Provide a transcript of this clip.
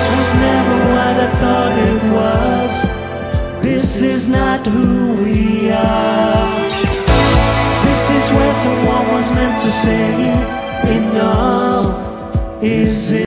was never what I thought it was. This is not who we are. This is where someone was meant to say enough is it.